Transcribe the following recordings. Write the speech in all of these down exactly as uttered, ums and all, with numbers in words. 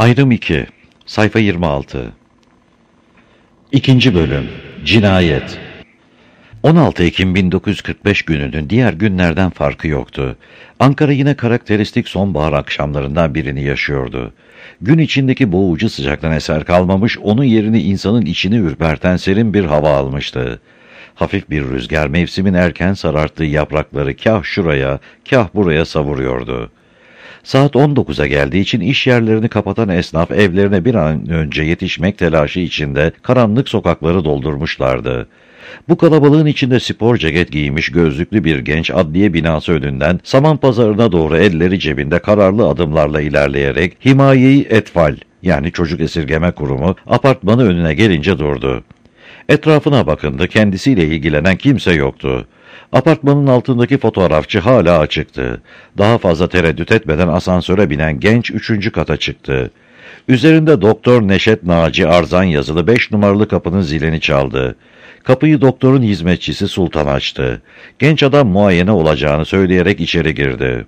Ayrım iki, sayfa yirmi altı. İkinci bölüm, Cinayet. on altı Ekim bin dokuz yüz kırk beş gününün diğer günlerden farkı yoktu. Ankara yine karakteristik sonbahar akşamlarından birini yaşıyordu. Gün içindeki boğucu sıcaktan eser kalmamış, onun yerini insanın içini ürperten serin bir hava almıştı. Hafif bir rüzgar mevsimin erken sararttığı yaprakları kah şuraya, kah buraya savuruyordu. Saat on dokuza geldiği için iş yerlerini kapatan esnaf evlerine bir an önce yetişmek telaşı içinde karanlık sokakları doldurmuşlardı. Bu kalabalığın içinde spor ceket giymiş gözlüklü bir genç adliye binası önünden saman pazarına doğru elleri cebinde kararlı adımlarla ilerleyerek Himaye-i Etfal yani Çocuk Esirgeme Kurumu apartmanı önüne gelince durdu. Etrafına bakındı, kendisiyle ilgilenen kimse yoktu. Apartmanın altındaki fotoğrafçı hala açıktı. Daha fazla tereddüt etmeden asansöre binen genç üçüncü kata çıktı. Üzerinde Doktor Neşet Naci Arzan yazılı beş numaralı kapının zilini çaldı. Kapıyı doktorun hizmetçisi Sultan açtı. Genç adam muayene olacağını söyleyerek içeri girdi.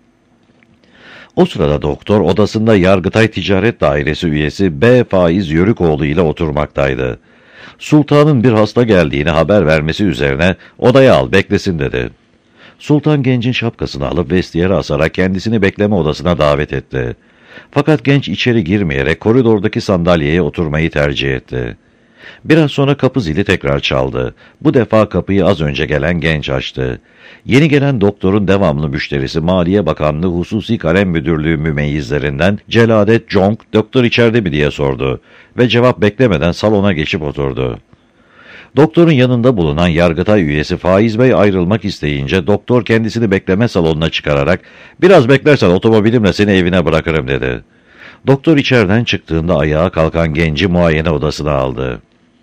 O sırada doktor odasında Yargıtay Ticaret Dairesi üyesi B. Faiz Yörükoğlu ile oturmaktaydı. Sultan'ın bir hasta geldiğini haber vermesi üzerine odaya al beklesin dedi. Sultan gencin şapkasını alıp vestiyere asarak kendisini bekleme odasına davet etti. Fakat genç içeri girmeyerek koridordaki sandalyeye oturmayı tercih etti. Biraz sonra kapı zili tekrar çaldı. Bu defa kapıyı az önce gelen genç açtı. Yeni gelen doktorun devamlı müşterisi Maliye Bakanlığı Hususi Kalem Müdürlüğü mümeyyizlerinden Celadet Conk, doktor içeride mi diye sordu ve cevap beklemeden salona geçip oturdu. Doktorun yanında bulunan Yargıtay üyesi Faiz Bey ayrılmak isteyince doktor kendisini bekleme salonuna çıkararak "Biraz beklersen otomobilimle seni evine bırakırım" dedi. Doktor içeriden çıktığında ayağa kalkan genci muayene odasına aldı.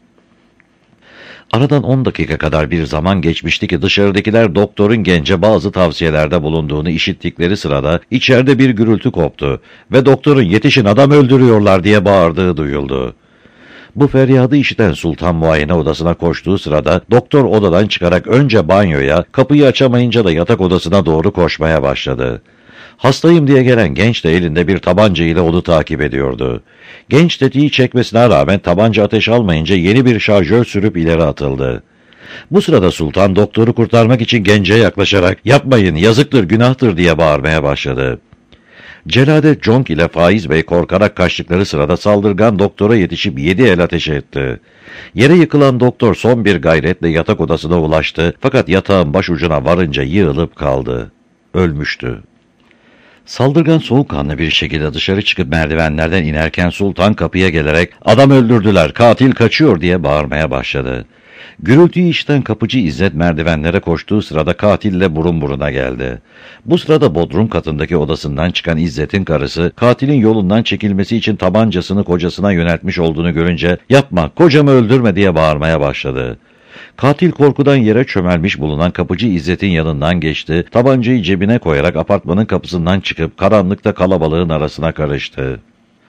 Aradan on dakika kadar bir zaman geçmişti ki dışarıdakiler doktorun gence bazı tavsiyelerde bulunduğunu işittikleri sırada içeride bir gürültü koptu ve doktorun "Yetişin, adam öldürüyorlar" diye bağırdığı duyuldu. Bu feryadı işiten Sultan muayene odasına koştuğu sırada doktor odadan çıkarak önce banyoya, kapıyı açamayınca da yatak odasına doğru koşmaya başladı. Hastayım diye gelen genç de elinde bir tabanca ile onu takip ediyordu. Genç tetiği çekmesine rağmen tabanca ateş almayınca yeni bir şarjör sürüp ileri atıldı. Bu sırada Sultan doktoru kurtarmak için gence yaklaşarak "Yapmayın, yazıktır, günahtır" diye bağırmaya başladı. Celadet Conk ile Faiz Bey korkarak kaçtıkları sırada saldırgan doktora yetişip yedi el ateş etti. Yere yıkılan doktor son bir gayretle yatak odasına ulaştı fakat yatağın başucuna varınca yığılıp kaldı. Ölmüştü. Saldırgan soğukkanlı bir şekilde dışarı çıkıp merdivenlerden inerken Sultan kapıya gelerek "Adam öldürdüler, katil kaçıyor" diye bağırmaya başladı. Gürültüyü işiten kapıcı İzzet merdivenlere koştuğu sırada katille burun buruna geldi. Bu sırada bodrum katındaki odasından çıkan İzzet'in karısı katilin yolundan çekilmesi için tabancasını kocasına yöneltmiş olduğunu görünce "Yapma, kocamı öldürme" diye bağırmaya başladı. Katil korkudan yere çömelmiş bulunan kapıcı İzzet'in yanından geçti, tabancayı cebine koyarak apartmanın kapısından çıkıp karanlıkta kalabalığın arasına karıştı.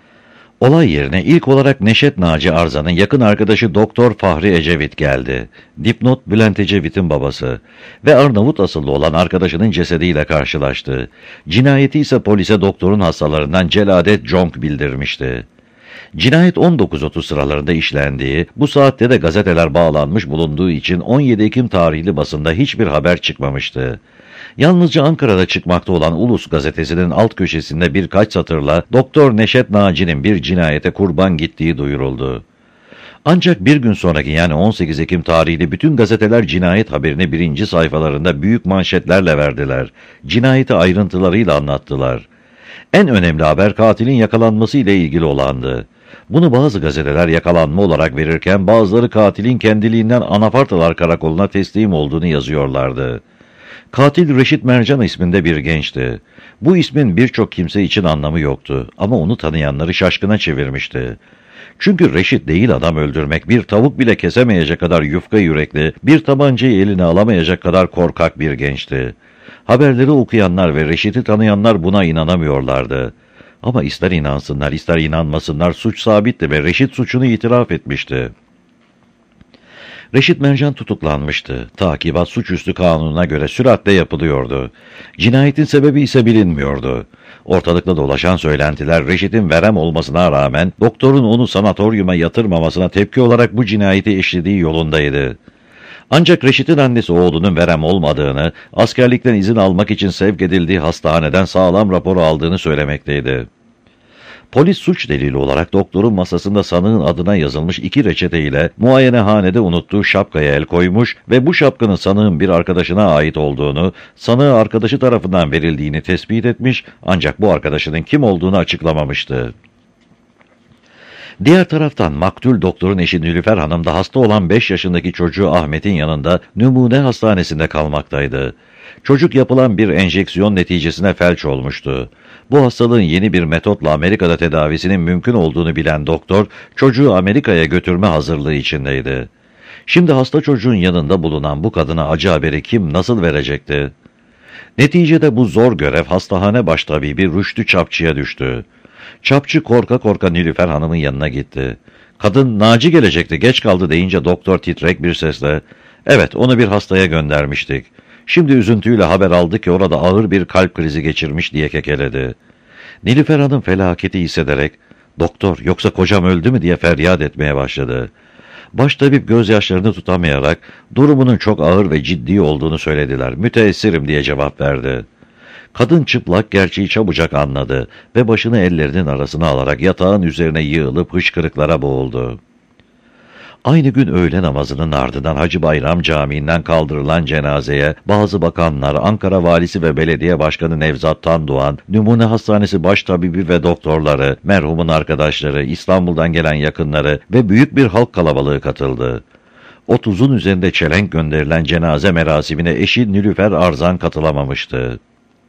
Olay yerine ilk olarak Neşet Naci Arzan'ın yakın arkadaşı Doktor Fahri Ecevit geldi. Dipnot Bülent Ecevit'in babası ve Arnavut asıllı olan arkadaşının cesediyle karşılaştı. Cinayeti ise polise doktorun hastalarından Celadet Conk bildirmişti. Cinayet on dokuz otuz sıralarında işlendiği, bu saatte de gazeteler bağlanmış bulunduğu için on yedi Ekim tarihli basında hiçbir haber çıkmamıştı. Yalnızca Ankara'da çıkmakta olan Ulus gazetesinin alt köşesinde birkaç satırla Doktor Neşet Naci'nin bir cinayete kurban gittiği duyuruldu. Ancak bir gün sonraki yani on sekiz Ekim tarihli bütün gazeteler cinayet haberini birinci sayfalarında büyük manşetlerle verdiler. Cinayeti ayrıntılarıyla anlattılar. En önemli haber katilin yakalanması ile ilgili olandı. Bunu bazı gazeteler yakalanma olarak verirken bazıları katilin kendiliğinden Anafartalar Karakolu'na teslim olduğunu yazıyorlardı. Katil Reşit Mercan isminde bir gençti. Bu ismin birçok kimse için anlamı yoktu ama onu tanıyanları şaşkına çevirmişti. Çünkü Reşit değil adam öldürmek, bir tavuk bile kesemeyecek kadar yufka yürekli, bir tabancayı eline alamayacak kadar korkak bir gençti. Haberleri okuyanlar ve Reşit'i tanıyanlar buna inanamıyorlardı. Ama ister inansınlar ister inanmasınlar suç sabitti ve Reşit suçunu itiraf etmişti. Reşit Mercan tutuklanmıştı. Takibat suçüstü kanununa göre süratle yapılıyordu. Cinayetin sebebi ise bilinmiyordu. Ortalıkta dolaşan söylentiler Reşit'in verem olmasına rağmen doktorun onu sanatoryuma yatırmamasına tepki olarak bu cinayeti işlediği yolundaydı. Ancak Reşit'in annesi oğlunun verem olmadığını, askerlikten izin almak için sevk edildiği hastaneden sağlam raporu aldığını söylemekteydi. Polis suç delili olarak doktorun masasında sanığın adına yazılmış iki reçete ile muayenehanede unuttuğu şapkaya el koymuş ve bu şapkanın sanığın bir arkadaşına ait olduğunu, sanığı arkadaşı tarafından verildiğini tespit etmiş ancak bu arkadaşının kim olduğunu açıklamamıştı. Diğer taraftan maktul doktorun eşi Nilüfer Hanım da hasta olan beş yaşındaki çocuğu Ahmet'in yanında numune hastanesinde kalmaktaydı. Çocuk yapılan bir enjeksiyon neticesine felç olmuştu. Bu hastalığın yeni bir metotla Amerika'da tedavisinin mümkün olduğunu bilen doktor, çocuğu Amerika'ya götürme hazırlığı içindeydi. Şimdi hasta çocuğun yanında bulunan bu kadına acı haberi kim nasıl verecekti? Neticede bu zor görev hastahane baştabibi Rüştü Çapçı'ya düştü. Çapçı korka korka Nilüfer Hanım'ın yanına gitti. Kadın Naci gelecekti, geç kaldı deyince doktor titrek bir sesle, "Evet, onu bir hastaya göndermiştik. Şimdi üzüntüyle haber aldı ki orada ağır bir kalp krizi geçirmiş" diye kekeledi. Nilüfer Hanım felaketi hissederek, "Doktor, yoksa kocam öldü mü?" diye feryat etmeye başladı. Baştabip gözyaşlarını tutamayarak durumunun çok ağır ve ciddi olduğunu söylediler. "Müteessirim" diye cevap verdi. Kadın çıplak gerçeği çabucak anladı ve başını ellerinin arasına alarak yatağın üzerine yığılıp hıçkırıklara boğuldu. Aynı gün öğle namazının ardından Hacı Bayram Camii'nden kaldırılan cenazeye bazı bakanlar, Ankara Valisi ve Belediye Başkanı Nevzat Tandoğan, Numune Hastanesi baştabibi ve doktorları, merhumun arkadaşları, İstanbul'dan gelen yakınları ve büyük bir halk kalabalığı katıldı. otuzun üzerinde çelenk gönderilen cenaze merasimine eşi Nilüfer Arzan katılamamıştı.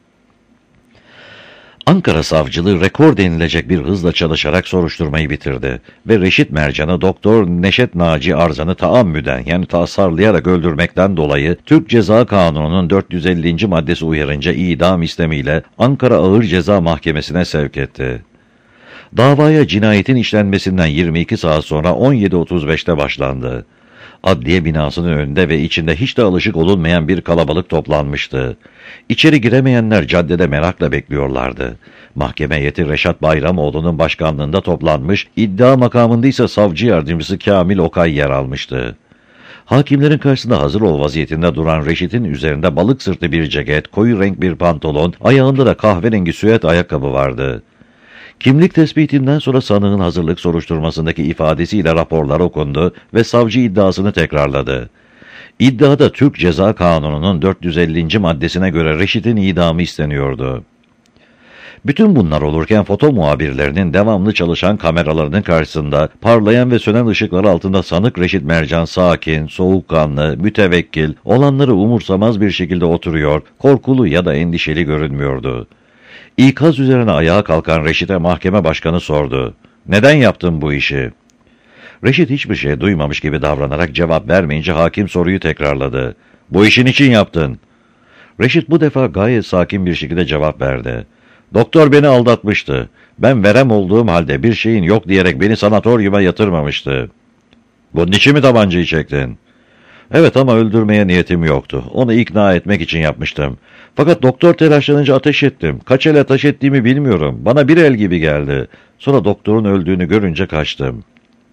Ankara savcılığı rekor denilecek bir hızla çalışarak soruşturmayı bitirdi ve Reşit Mercan'ı Doktor Neşet Naci Arzan'ı taammüden yani tasarlayarak öldürmekten dolayı Türk Ceza Kanunu'nun dört yüz ellinci maddesi uyarınca idam istemiyle Ankara Ağır Ceza Mahkemesi'ne sevk etti. Davaya cinayetin işlenmesinden yirmi iki saat sonra on yedi otuz beşte başlandı. Adliye binasının önünde ve içinde hiç de alışık olunmayan bir kalabalık toplanmıştı. İçeri giremeyenler caddede merakla bekliyorlardı. Mahkeme heyeti Reşat Bayramoğlu'nun başkanlığında toplanmış, iddia makamında ise savcı yardımcısı Kamil Okay yer almıştı. Hakimlerin karşısında hazır ol vaziyetinde duran Reşit'in üzerinde balık sırtı bir ceket, koyu renk bir pantolon, ayağında da kahverengi süet ayakkabı vardı. Kimlik tespitinden sonra sanığın hazırlık soruşturmasındaki ifadesiyle raporlar okundu ve savcı iddiasını tekrarladı. İddiada Türk Ceza Kanunu'nun dört yüz ellinci maddesine göre Reşit'in idamı isteniyordu. Bütün bunlar olurken foto muhabirlerinin devamlı çalışan kameralarının karşısında parlayan ve sönen ışıklar altında sanık Reşit Mercan sakin, soğukkanlı, mütevekkil, olanları umursamaz bir şekilde oturuyor, korkulu ya da endişeli görünmüyordu. İkaz üzerine ayağa kalkan Reşit'e mahkeme başkanı sordu. "Neden yaptın bu işi?" Reşit hiçbir şey duymamış gibi davranarak cevap vermeyince hakim soruyu tekrarladı. "Bu işin için yaptın." Reşit bu defa gayet sakin bir şekilde cevap verdi. "Doktor beni aldatmıştı. Ben verem olduğum halde bir şeyin yok diyerek beni sanatoryuma yatırmamıştı." "Bunun için mi tabancayı çektin?" "Evet, ama öldürmeye niyetim yoktu. Onu ikna etmek için yapmıştım. Fakat doktor telaşlanınca ateş ettim. Kaç el ateş ettiğimi bilmiyorum. Bana bir el gibi geldi. Sonra doktorun öldüğünü görünce kaçtım."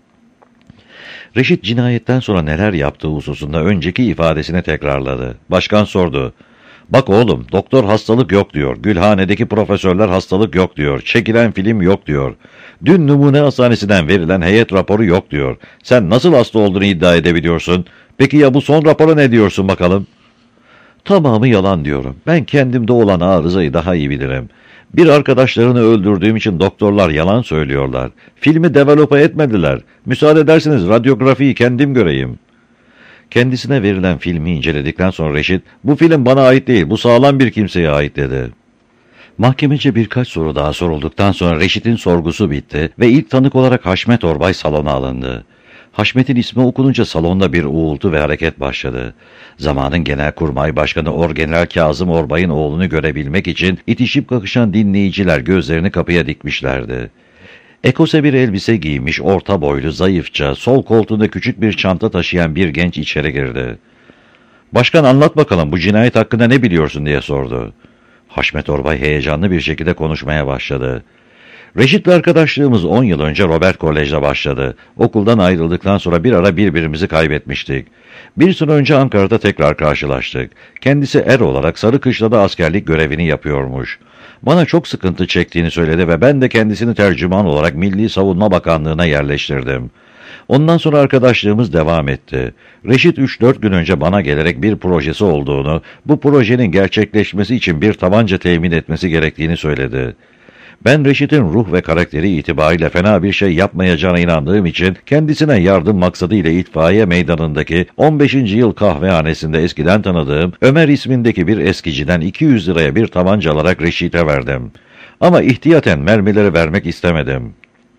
Reşit cinayetten sonra neler yaptığı hususunda önceki ifadesini tekrarladı. Başkan sordu. "Bak oğlum, doktor hastalık yok diyor. Gülhane'deki profesörler hastalık yok diyor. Çekilen film yok diyor. Dün numune hastanesinden verilen heyet raporu yok diyor. Sen nasıl hasta olduğunu iddia edebiliyorsun? Peki ya bu son rapora ne diyorsun bakalım?" "Tamamı yalan diyorum. Ben kendimde olan arızayı daha iyi bilirim. Bir arkadaşlarını öldürdüğüm için doktorlar yalan söylüyorlar. Filmi develope etmediler. Müsaade ederseniz radyografiyi kendim göreyim." Kendisine verilen filmi inceledikten sonra Reşit, "Bu film bana ait değil, bu sağlam bir kimseye ait" dedi. Mahkemece birkaç soru daha sorulduktan sonra Reşit'in sorgusu bitti ve ilk tanık olarak Haşmet Orbay salona alındı. Haşmet'in ismi okununca salonda bir uğultu ve hareket başladı. Zamanın Genelkurmay Başkanı Orgeneral Kazım Orbay'ın oğlunu görebilmek için itişip kakışan dinleyiciler gözlerini kapıya dikmişlerdi. Ekose bir elbise giymiş, orta boylu, zayıfça, sol koltuğunda küçük bir çanta taşıyan bir genç içeri girdi. "Başkan, anlat bakalım, bu cinayet hakkında ne biliyorsun?" diye sordu. Haşmet Orbay heyecanlı bir şekilde konuşmaya başladı. "Reşit'le arkadaşlığımız on yıl önce Robert Kolej'de başladı. Okuldan ayrıldıktan sonra bir ara birbirimizi kaybetmiştik. Bir süre önce Ankara'da tekrar karşılaştık. Kendisi er olarak Sarıkışla'da askerlik görevini yapıyormuş. Bana çok sıkıntı çektiğini söyledi ve ben de kendisini tercüman olarak Milli Savunma Bakanlığı'na yerleştirdim. Ondan sonra arkadaşlığımız devam etti. Reşit üç dört gün önce bana gelerek bir projesi olduğunu, bu projenin gerçekleşmesi için bir tabanca temin etmesi gerektiğini söyledi. Ben Reşit'in ruh ve karakteri itibariyle fena bir şey yapmayacağına inandığım için kendisine yardım maksadıyla itfaiye meydanındaki on beşinci yıl kahvehanesinde eskiden tanıdığım Ömer ismindeki bir eskiciden iki yüz liraya bir tabanca alarak Reşit'e verdim. Ama ihtiyaten mermileri vermek istemedim."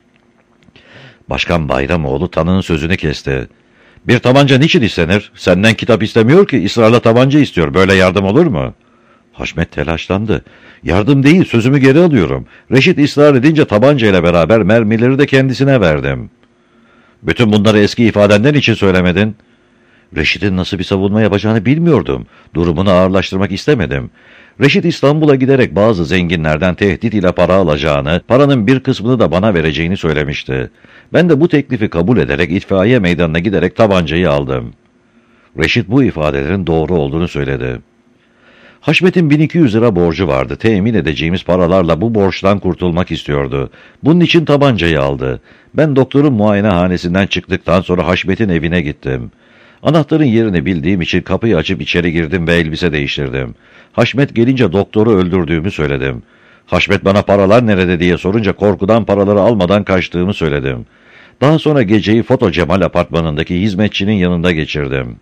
Başkan Bayramoğlu tanığın sözünü kesti. "Bir tabanca niçin istenir? Senden kitap istemiyor ki, ısrarla tabanca istiyor. Böyle yardım olur mu?" Haşmet telaşlandı. "Yardım değil, sözümü geri alıyorum. Reşit ısrar edince tabancayla beraber mermileri de kendisine verdim." "Bütün bunları eski ifadenden için söylemedin." "Reşit'in nasıl bir savunma yapacağını bilmiyordum. Durumunu ağırlaştırmak istemedim. Reşit İstanbul'a giderek bazı zenginlerden tehdit ile para alacağını, paranın bir kısmını da bana vereceğini söylemişti. Ben de bu teklifi kabul ederek itfaiye meydanına giderek tabancayı aldım." Reşit bu ifadelerin doğru olduğunu söyledi. "Haşmet'in bin iki yüz lira borcu vardı. Temin edeceğimiz paralarla bu borçtan kurtulmak istiyordu. Bunun için tabancayı aldı. Ben doktorun muayenehanesinden çıktıktan sonra Haşmet'in evine gittim. Anahtarın yerini bildiğim için kapıyı açıp içeri girdim ve elbise değiştirdim. Haşmet gelince doktoru öldürdüğümü söyledim. Haşmet bana paralar nerede diye sorunca korkudan paraları almadan kaçtığımı söyledim. Daha sonra geceyi Foto Cemal apartmanındaki hizmetçinin yanında geçirdim."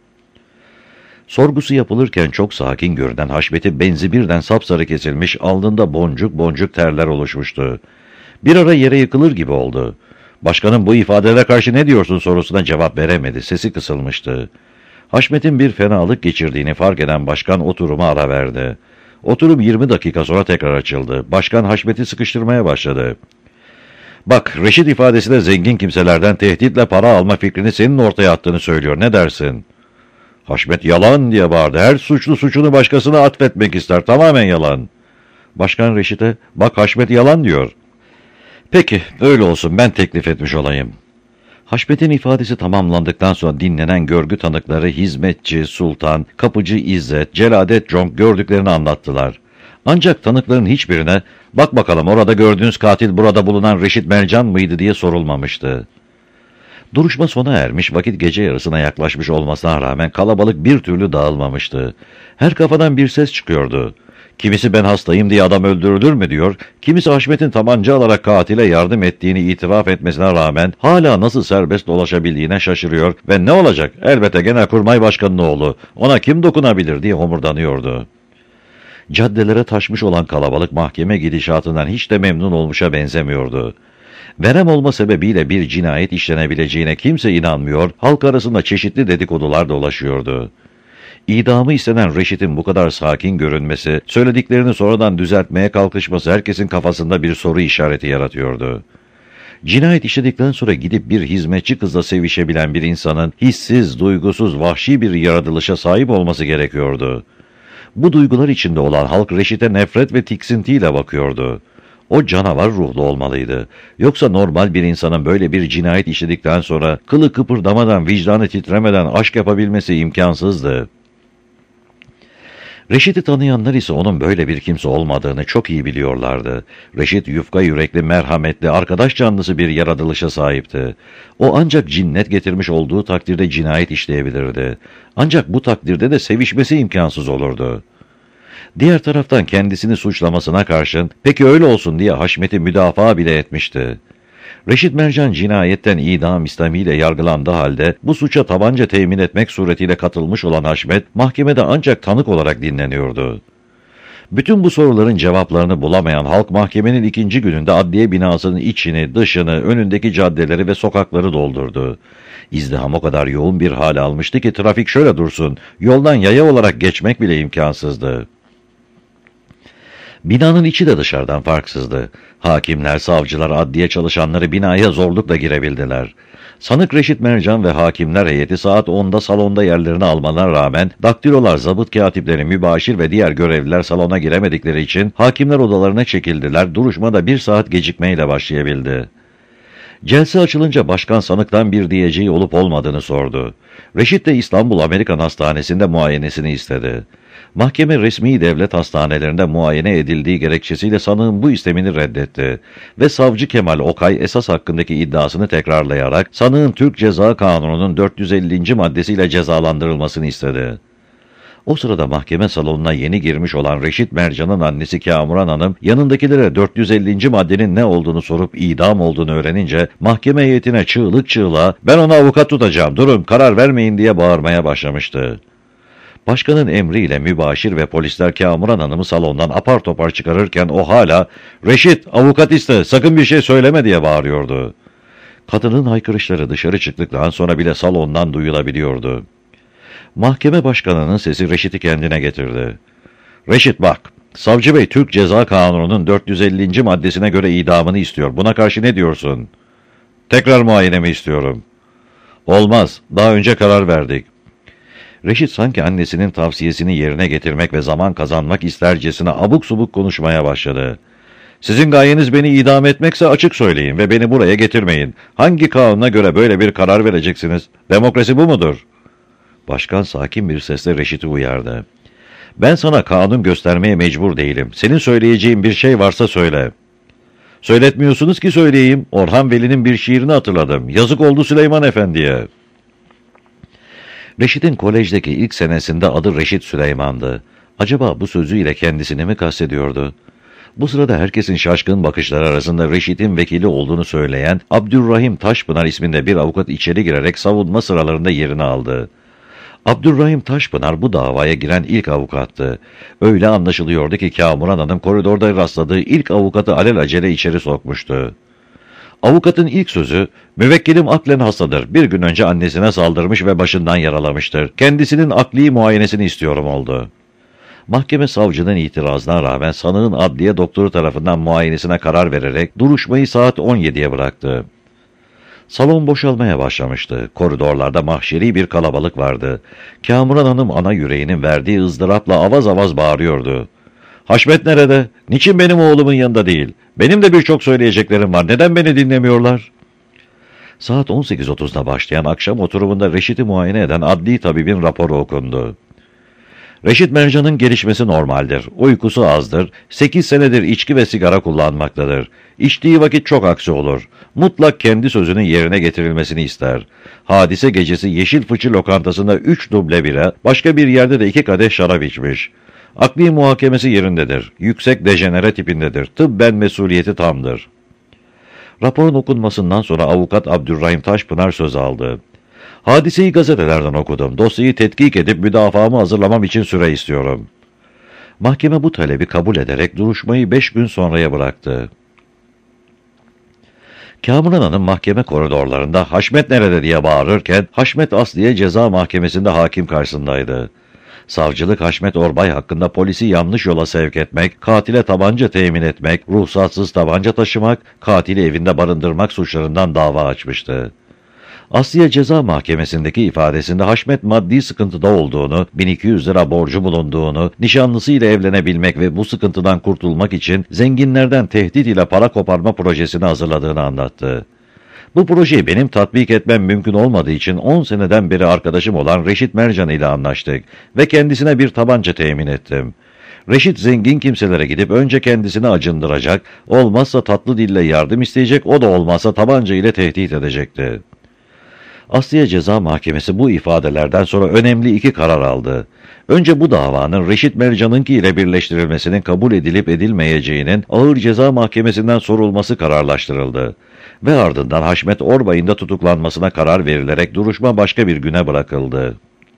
Sorgusu yapılırken çok sakin görünen Haşmet'in benzi birden sapsarı kesilmiş, alnında boncuk boncuk terler oluşmuştu. Bir ara yere yıkılır gibi oldu. Başkanın bu ifadelere karşı ne diyorsun sorusuna cevap veremedi, sesi kısılmıştı. Haşmet'in bir fenalık geçirdiğini fark eden başkan oturuma ara verdi. Oturum yirmi dakika sonra tekrar açıldı. Başkan Haşmet'i sıkıştırmaya başladı. "Bak, Reşit ifadesinde zengin kimselerden tehditle para alma fikrini senin ortaya attığını söylüyor, ne dersin?" Haşmet "Yalan!" diye bağırdı. "Her suçlu suçunu başkasına atfetmek ister. Tamamen yalan." Başkan Reşit'e "Bak, Haşmet yalan diyor." "Peki, öyle olsun, ben teklif etmiş olayım." Haşmet'in ifadesi tamamlandıktan sonra dinlenen görgü tanıkları hizmetçi, sultan, kapıcı İzzet, Celadet Conk gördüklerini anlattılar. Ancak tanıkların hiçbirine "Bak bakalım, orada gördüğünüz katil burada bulunan Reşit Mercan mıydı?" diye sorulmamıştı. Duruşma sona ermiş, vakit gece yarısına yaklaşmış olmasına rağmen kalabalık bir türlü dağılmamıştı. Her kafadan bir ses çıkıyordu. Kimisi "Ben hastayım diye adam öldürülür mü?" diyor, kimisi Haşmet'in tabanca alarak katile yardım ettiğini itiraf etmesine rağmen hala nasıl serbest dolaşabildiğine şaşırıyor ve "Ne olacak? Elbette Genelkurmay Başkanı'nın oğlu, ona kim dokunabilir?" diye homurdanıyordu. Caddelere taşmış olan kalabalık mahkeme gidişatından hiç de memnun olmuşa benzemiyordu. Verem olma sebebiyle bir cinayet işlenebileceğine kimse inanmıyor, halk arasında çeşitli dedikodular dolaşıyordu. İdamı istenen Reşit'in bu kadar sakin görünmesi, söylediklerini sonradan düzeltmeye kalkışması herkesin kafasında bir soru işareti yaratıyordu. Cinayet işledikten sonra gidip bir hizmetçi kızla sevişebilen bir insanın hissiz, duygusuz, vahşi bir yaratılışa sahip olması gerekiyordu. Bu duygular içinde olan halk Reşit'e nefret ve tiksintiyle bakıyordu. O canavar ruhlu olmalıydı. Yoksa normal bir insanın böyle bir cinayet işledikten sonra kılı kıpırdamadan, vicdanı titremeden aşk yapabilmesi imkansızdı. Reşit'i tanıyanlar ise onun böyle bir kimse olmadığını çok iyi biliyorlardı. Reşit yufka yürekli, merhametli, arkadaş canlısı bir yaratılışa sahipti. O ancak cinnet getirmiş olduğu takdirde cinayet işleyebilirdi. Ancak bu takdirde de sevişmesi imkansız olurdu. Diğer taraftan kendisini suçlamasına karşın "Peki öyle olsun" diye Haşmet'i müdafaa bile etmişti. Reşit Mercan cinayetten idam istemiyle yargılandığı halde bu suça tabanca temin etmek suretiyle katılmış olan Haşmet mahkemede ancak tanık olarak dinleniyordu. Bütün bu soruların cevaplarını bulamayan halk mahkemenin ikinci gününde adliye binasının içini, dışını, önündeki caddeleri ve sokakları doldurdu. İzdiham o kadar yoğun bir hale almıştı ki trafik şöyle dursun, yoldan yaya olarak geçmek bile imkansızdı. Binanın içi de dışarıdan farksızdı. Hakimler, savcılar, adliye çalışanları binaya zorlukla girebildiler. Sanık Reşit Mercan ve hakimler heyeti saat onda salonda yerlerini almalarına rağmen daktilolar, zabıt katipleri, mübaşir ve diğer görevliler salona giremedikleri için hakimler odalarına çekildiler. Duruşma da bir saat gecikmeyle başlayabildi. Celse açılınca başkan sanıktan bir diyeceği olup olmadığını sordu. Reşit de İstanbul Amerikan Hastanesi'nde muayenesini istedi. Mahkeme resmi devlet hastanelerinde muayene edildiği gerekçesiyle sanığın bu istemini reddetti ve savcı Kemal Okay esas hakkındaki iddiasını tekrarlayarak sanığın Türk Ceza Kanunu'nun dört yüz ellinci maddesiyle cezalandırılmasını istedi. O sırada mahkeme salonuna yeni girmiş olan Reşit Mercan'ın annesi Kamuran Hanım yanındakilere dört yüz ellinci maddenin ne olduğunu sorup idam olduğunu öğrenince mahkeme heyetine çığlık çığlığa "Ben ona avukat tutacağım, durun karar vermeyin" diye bağırmaya başlamıştı. Başkanın emriyle mübaşir ve polisler Kamuran Hanım'ı salondan apar topar çıkarırken o hala "Reşit, avukat iste, sakın bir şey söyleme" diye bağırıyordu. Kadının haykırışları dışarı çıktıktan sonra bile salondan duyulabiliyordu. Mahkeme başkanının sesi Reşit'i kendine getirdi. "Reşit bak, savcı bey Türk Ceza Kanunu'nun dört yüz ellinci maddesine göre idamını istiyor. Buna karşı ne diyorsun?" "Tekrar muayenemi istiyorum." "Olmaz, daha önce karar verdik." Reşit sanki annesinin tavsiyesini yerine getirmek ve zaman kazanmak istercesine abuk subuk konuşmaya başladı. "Sizin gayeniz beni idam etmekse açık söyleyin ve beni buraya getirmeyin. Hangi kanuna göre böyle bir karar vereceksiniz? Demokrasi bu mudur?" Başkan sakin bir sesle Reşit'i uyardı. "Ben sana kanun göstermeye mecbur değilim. Senin söyleyeceğin bir şey varsa söyle." "Söyletmiyorsunuz ki söyleyeyim. Orhan Veli'nin bir şiirini hatırladım. Yazık oldu Süleyman Efendi'ye." Reşit'in kolejdeki ilk senesinde adı Reşit Süleyman'dı. Acaba bu sözüyle kendisini mi kastediyordu? Bu sırada herkesin şaşkın bakışları arasında Reşit'in vekili olduğunu söyleyen Abdurrahim Taşpınar isminde bir avukat içeri girerek savunma sıralarında yerini aldı. Abdurrahim Taşpınar bu davaya giren ilk avukattı. Öyle anlaşılıyordu ki Kamuran Hanım koridorda rastladığı ilk avukatı alelacele içeri sokmuştu. Avukatın ilk sözü, "Müvekkilim aklen hastadır. Bir gün önce annesine saldırmış ve başından yaralamıştır. Kendisinin akli muayenesini istiyorum" oldu. Mahkeme savcının itirazına rağmen sanığın adliye doktoru tarafından muayenesine karar vererek duruşmayı saat on yediye bıraktı. Salon boşalmaya başlamıştı. Koridorlarda mahşeri bir kalabalık vardı. Kamuran Hanım ana yüreğinin verdiği ızdırapla avaz avaz bağırıyordu. "Haşmet nerede? Niçin benim oğlumun yanında değil? Benim de birçok söyleyeceklerim var. Neden beni dinlemiyorlar?" Saat on sekiz otuzda başlayan akşam oturumunda Reşit'i muayene eden adli tabibin raporu okundu. "Reşit Mercan'ın gelişmesi normaldir. Uykusu azdır. Sekiz senedir içki ve sigara kullanmaktadır. İçtiği vakit çok aksi olur. Mutlak kendi sözünün yerine getirilmesini ister. Hadise gecesi Yeşil Fıçı lokantasında üç duble bira, başka bir yerde de iki kadeh şarap içmiş. Akli muhakemesi yerindedir. Yüksek dejenere tipindedir. Tıbben mesuliyeti tamdır." Raporun okunmasından sonra avukat Abdurrahim Taşpınar söz aldı. "Hadiseyi gazetelerden okudum. Dosyayı tetkik edip müdafamı hazırlamam için süre istiyorum." Mahkeme bu talebi kabul ederek duruşmayı beş gün sonraya bıraktı. Kamuran Hanım mahkeme koridorlarında "Haşmet nerede?" diye bağırırken Haşmet Asliye Ceza Mahkemesi'nde hakim karşısındaydı. Savcılık Haşmet Orbay hakkında polisi yanlış yola sevk etmek, katile tabanca temin etmek, ruhsatsız tabanca taşımak, katili evinde barındırmak suçlarından dava açmıştı. Asliye Ceza Mahkemesi'ndeki ifadesinde Haşmet maddi sıkıntıda olduğunu, bin iki yüz lira borcu bulunduğunu, nişanlısıyla evlenebilmek ve bu sıkıntıdan kurtulmak için zenginlerden tehdit ile para koparma projesini hazırladığını anlattı. "Bu projeyi benim tatbik etmem mümkün olmadığı için on seneden beri arkadaşım olan Reşit Mercan ile anlaştık ve kendisine bir tabanca temin ettim. Reşit zengin kimselere gidip önce kendisini acındıracak, olmazsa tatlı dille yardım isteyecek, o da olmazsa tabanca ile tehdit edecekti." Asliye Ceza Mahkemesi bu ifadelerden sonra önemli iki karar aldı. Önce bu davanın Reşit Mercan'ınki ile birleştirilmesinin kabul edilip edilmeyeceğinin Ağır Ceza Mahkemesi'nden sorulması kararlaştırıldı. Ve ardından Haşmet Orbay'ın da tutuklanmasına karar verilerek duruşma başka bir güne bırakıldı.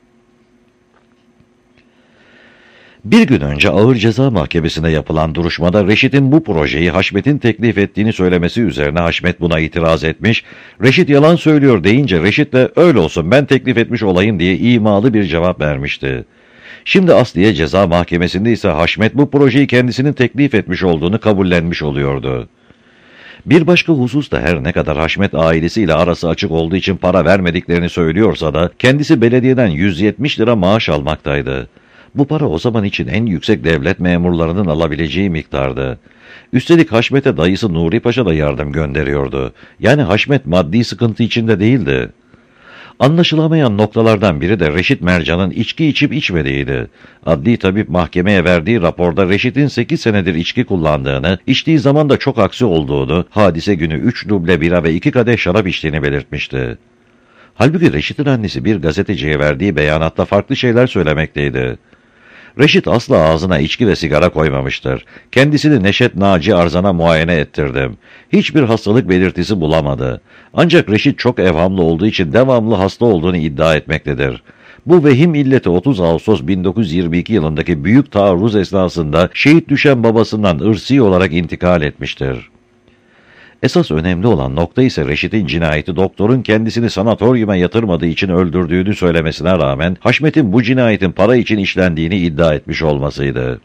Bir gün önce Ağır Ceza Mahkemesi'nde yapılan duruşmada Reşit'in bu projeyi Haşmet'in teklif ettiğini söylemesi üzerine Haşmet buna itiraz etmiş, Reşit yalan söylüyor deyince Reşit de "Öyle olsun, ben teklif etmiş olayım" diye imalı bir cevap vermişti. Şimdi Asliye Ceza Mahkemesi'nde ise Haşmet bu projeyi kendisinin teklif etmiş olduğunu kabullenmiş oluyordu. Bir başka husus da her ne kadar Haşmet ailesiyle arası açık olduğu için para vermediklerini söylüyorsa da kendisi belediyeden yüz yetmiş lira maaş almaktaydı. Bu para o zaman için en yüksek devlet memurlarının alabileceği miktardı. Üstelik Haşmet'e dayısı Nuri Paşa da yardım gönderiyordu. Yani Haşmet maddi sıkıntı içinde değildi. Anlaşılamayan noktalardan biri de Reşit Mercan'ın içki içip içmediğiydi. Adli tabip mahkemeye verdiği raporda Reşit'in sekiz senedir içki kullandığını, içtiği zaman da çok aksi olduğunu, hadise günü üç duble bira ve iki kadeh şarap içtiğini belirtmişti. Halbuki Reşit'in annesi bir gazeteciye verdiği beyanatta farklı şeyler söylemekteydi. Reşit asla ağzına içki ve sigara koymamıştır. Kendisini Neşet Naci Arzan'a muayene ettirdim. Hiçbir hastalık belirtisi bulamadı. Ancak Reşit çok evhamlı olduğu için devamlı hasta olduğunu iddia etmektedir. Bu vehim illeti otuz Ağustos bin dokuz yüz yirmi iki yılındaki büyük taarruz esnasında şehit düşen babasından ırsi olarak intikal etmiştir. Esas önemli olan nokta ise Reşit'in cinayeti doktorun kendisini sanatoryuma yatırmadığı için öldürdüğünü söylemesine rağmen Haşmet'in bu cinayetin para için işlendiğini iddia etmiş olmasıydı.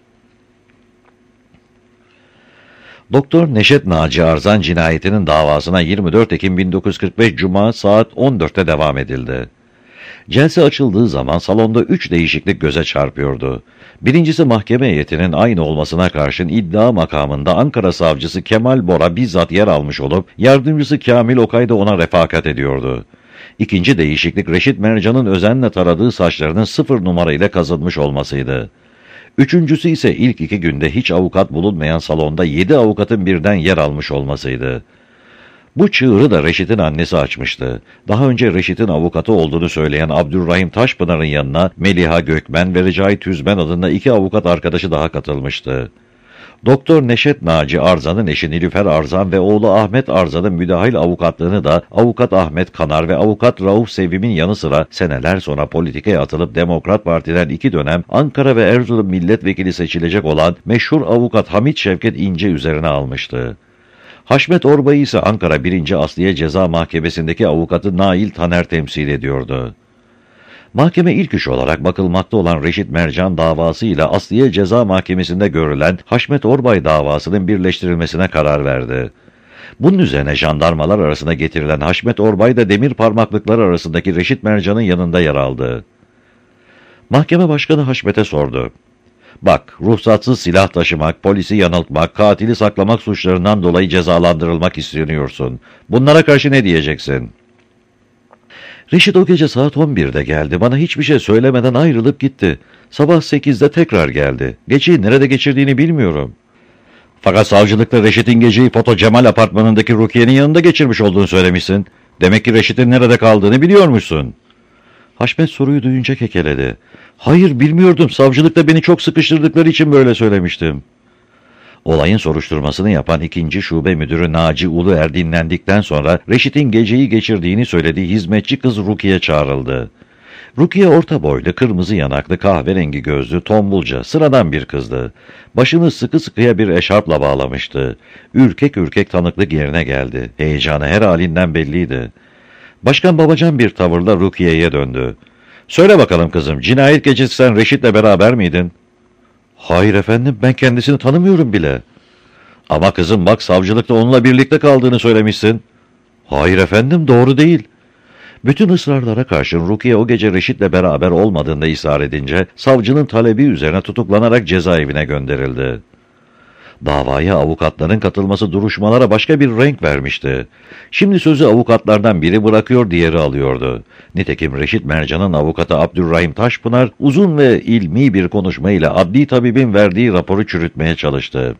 Doktor Neşet Naci Arzan cinayetinin davasına yirmi dört Ekim bin dokuz yüz kırk beş Cuma saat on dörtte devam edildi. Celse açıldığı zaman salonda üç değişiklik göze çarpıyordu. Birincisi mahkeme heyetinin aynı olmasına karşın iddia makamında Ankara savcısı Kemal Bora bizzat yer almış olup yardımcısı Kamil Okay da ona refakat ediyordu. İkinci değişiklik Reşit Mercan'ın özenle taradığı saçlarının sıfır numara ile kazınmış olmasıydı. Üçüncüsü ise ilk iki günde hiç avukat bulunmayan salonda yedi avukatın birden yer almış olmasıydı. Bu çığırı da Reşit'in annesi açmıştı. Daha önce Reşit'in avukatı olduğunu söyleyen Abdurrahim Taşpınar'ın yanına Meliha Gökmen ve Recai Tüzmen adında iki avukat arkadaşı daha katılmıştı. Doktor Neşet Naci Arzan'ın eşi Nilüfer Arzan ve oğlu Ahmet Arzan'ın müdahil avukatlığını da avukat Ahmet Kanar ve avukat Rauf Sevim'in yanı sıra seneler sonra politikaya atılıp Demokrat Parti'den iki dönem Ankara ve Erzurum milletvekili seçilecek olan meşhur avukat Hamit Şevket İnce üzerine almıştı. Haşmet Orbay'ı ise Ankara birinci Asliye Ceza Mahkemesi'ndeki avukatı Nail Taner temsil ediyordu. Mahkeme ilk iş olarak bakılmakta olan Reşit Mercan davası ile Asliye Ceza Mahkemesi'nde görülen Haşmet Orbay davasının birleştirilmesine karar verdi. Bunun üzerine jandarmalar arasında getirilen Haşmet Orbay da demir parmaklıklar arasındaki Reşit Mercan'ın yanında yer aldı. Mahkeme başkanı Haşmet'e sordu. Bak, ruhsatsız silah taşımak, polisi yanıltmak, katili saklamak suçlarından dolayı cezalandırılmak isteniyorsun. Bunlara karşı ne diyeceksin? Reşit o gece saat on birde geldi. Bana hiçbir şey söylemeden ayrılıp gitti. Sabah sekizde tekrar geldi. Geceyi nerede geçirdiğini bilmiyorum. Fakat savcılıkta Reşit'in geceyi Foto Cemal apartmanındaki Rukiye'nin yanında geçirmiş olduğunu söylemişsin. Demek ki Reşit'in nerede kaldığını biliyormuşsun. Haşmet soruyu duyunca kekeledi. Hayır, bilmiyordum. Savcılıkta beni çok sıkıştırdıkları için böyle söylemiştim. Olayın soruşturmasını yapan ikinci şube müdürü Naci Uluer dinlendikten sonra Reşit'in geceyi geçirdiğini söylediği hizmetçi kız Rukiye çağrıldı. Rukiye orta boylu, kırmızı yanaklı, kahverengi gözlü, tombulca, sıradan bir kızdı. Başını sıkı sıkıya bir eşarpla bağlamıştı. Ürkek ürkek tanıklık yerine geldi. Heyecanı her halinden belliydi. Başkan babacan bir tavırla Rukiye'ye döndü. Söyle bakalım kızım, cinayet gecesi sen Reşit'le beraber miydin? Hayır efendim, ben kendisini tanımıyorum bile. Ama kızım bak, savcılıkta onunla birlikte kaldığını söylemişsin. Hayır efendim, doğru değil. Bütün ısrarlara karşın Rukiye o gece Reşit'le beraber olmadığında ısrar edince savcının talebi üzerine tutuklanarak cezaevine gönderildi. Davaya avukatların katılması duruşmalara başka bir renk vermişti. Şimdi sözü avukatlardan biri bırakıyor, diğeri alıyordu. Nitekim Reşit Mercan'ın avukatı Abdurrahim Taşpınar uzun ve ilmi bir konuşmayla adli tabibin verdiği raporu çürütmeye çalıştı.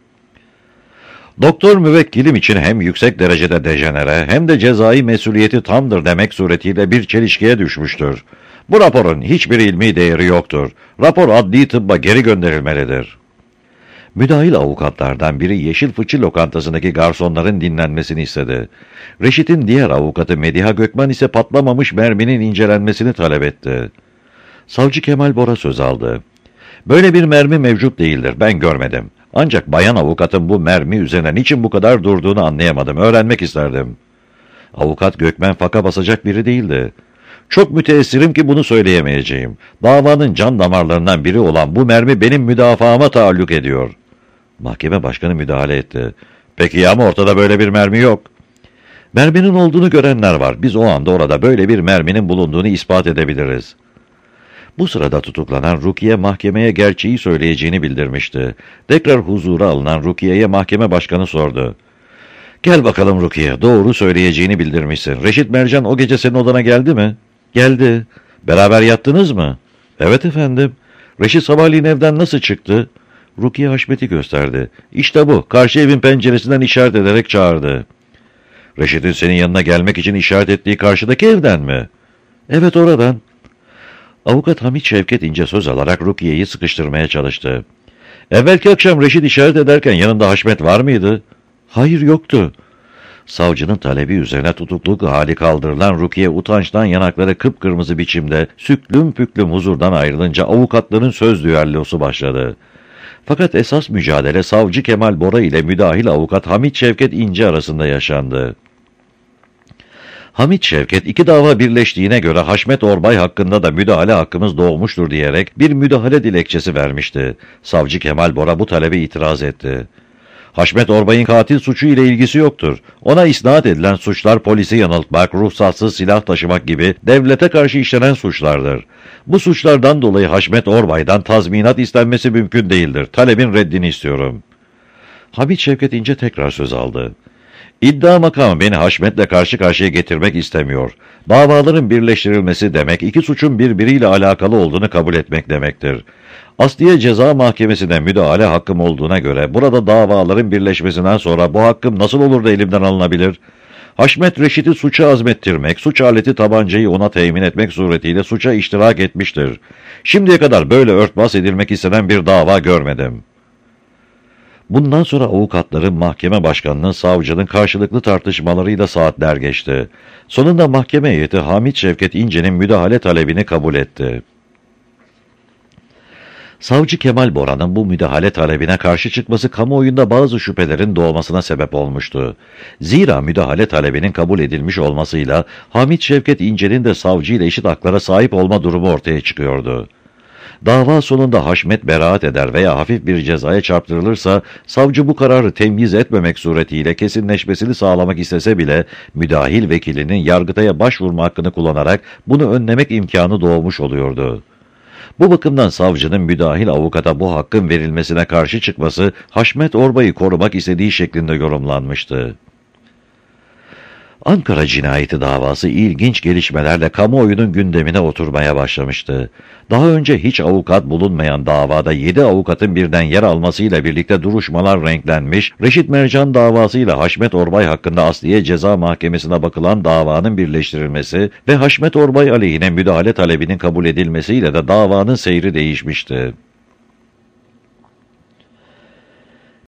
Doktor müvekkilim için hem yüksek derecede dejenere hem de cezai mesuliyeti tamdır demek suretiyle bir çelişkiye düşmüştür. Bu raporun hiçbir ilmi değeri yoktur. Rapor adli tıbba geri gönderilmelidir. Müdahil avukatlardan biri Yeşil Fıçı lokantasındaki garsonların dinlenmesini istedi. Reşit'in diğer avukatı Mediha Gökmen ise patlamamış merminin incelenmesini talep etti. Savcı Kemal Bora söz aldı. Böyle bir mermi mevcut değildir, ben görmedim. Ancak bayan avukatın bu mermi üzerine niçin bu kadar durduğunu anlayamadım, öğrenmek isterdim. Avukat Gökmen faka basacak biri değildi. Çok müteessirim ki bunu söyleyemeyeceğim. Davanın can damarlarından biri olan bu mermi benim müdafaama taalluk ediyor. Mahkeme başkanı müdahale etti. Peki ama ortada böyle bir mermi yok. Merminin olduğunu görenler var. Biz o anda orada böyle bir merminin bulunduğunu ispat edebiliriz. Bu sırada tutuklanan Rukiye mahkemeye gerçeği söyleyeceğini bildirmişti. Tekrar huzura alınan Rukiye'ye mahkeme başkanı sordu. Gel bakalım Rukiye, doğru söyleyeceğini bildirmişsin. Reşit Mercan o gece senin odana geldi mi? Geldi. Beraber yattınız mı? Evet efendim. Reşit sabahleyin evden nasıl çıktı? Rukiye Haşmet'i gösterdi. İşte bu, karşı evin penceresinden işaret ederek çağırdı. Reşit'in senin yanına gelmek için işaret ettiği karşıdaki evden mi? Evet, oradan. Avukat Hamit Şevket İnce söz alarak Rukiye'yi sıkıştırmaya çalıştı. Evvelki akşam Reşit işaret ederken yanında Haşmet var mıydı? Hayır, yoktu. Savcının talebi üzerine tutukluluk hali kaldırılan Rukiye utançtan yanakları kıpkırmızı biçimde süklüm püklüm huzurdan ayrılınca avukatların söz düellosu başladı. Fakat esas mücadele savcı Kemal Bora ile müdahil avukat Hamit Şevket İnce arasında yaşandı. Hamit Şevket iki dava birleştiğine göre Haşmet Orbay hakkında da müdahale hakkımız doğmuştur diyerek bir müdahale dilekçesi vermişti. Savcı Kemal Bora bu talebe itiraz etti. Haşmet Orbay'ın katil suçu ile ilgisi yoktur. Ona isnat edilen suçlar polisi yanıltmak, ruhsatsız silah taşımak gibi devlete karşı işlenen suçlardır. Bu suçlardan dolayı Haşmet Orbay'dan tazminat istenmesi mümkün değildir. Talebin reddini istiyorum. Hamit Şevket İnce tekrar söz aldı. İddia makamı beni Haşmet'le karşı karşıya getirmek istemiyor. Davaların birleştirilmesi demek, iki suçun birbiriyle alakalı olduğunu kabul etmek demektir. Asliye Ceza Mahkemesi'ne müdahale hakkım olduğuna göre burada davaların birleşmesinden sonra bu hakkım nasıl olur da elimden alınabilir? Haşmet Reşit'i suça azmettirmek, suç aleti tabancayı ona temin etmek suretiyle suça iştirak etmiştir. Şimdiye kadar böyle örtbas edilmek istenen bir dava görmedim. Bundan sonra avukatların, mahkeme başkanının, savcının karşılıklı tartışmalarıyla saatler geçti. Sonunda mahkeme heyeti Hamit Şevket İnce'nin müdahale talebini kabul etti. Savcı Kemal Bora'nın bu müdahale talebine karşı çıkması kamuoyunda bazı şüphelerin doğmasına sebep olmuştu. Zira müdahale talebinin kabul edilmiş olmasıyla Hamit Şevket İnce'nin de savcı ile eşit haklara sahip olma durumu ortaya çıkıyordu. Dava sonunda Haşmet beraat eder veya hafif bir cezaya çarptırılırsa, savcı bu kararı temyiz etmemek suretiyle kesinleşmesini sağlamak istese bile, müdahil vekilinin Yargıtay'a başvurma hakkını kullanarak bunu önlemek imkanı doğmuş oluyordu. Bu bakımdan savcının müdahil avukata bu hakkın verilmesine karşı çıkması, Haşmet Orbay'ı korumak istediği şeklinde yorumlanmıştı. Ankara cinayeti davası ilginç gelişmelerle kamuoyunun gündemine oturmaya başlamıştı. Daha önce hiç avukat bulunmayan davada yedi avukatın birden yer almasıyla birlikte duruşmalar renklenmiş, Reşit Mercan davasıyla Haşmet Orbay hakkında Asliye Ceza Mahkemesi'ne bakılan davanın birleştirilmesi ve Haşmet Orbay aleyhine müdahale talebinin kabul edilmesiyle de davanın seyri değişmişti.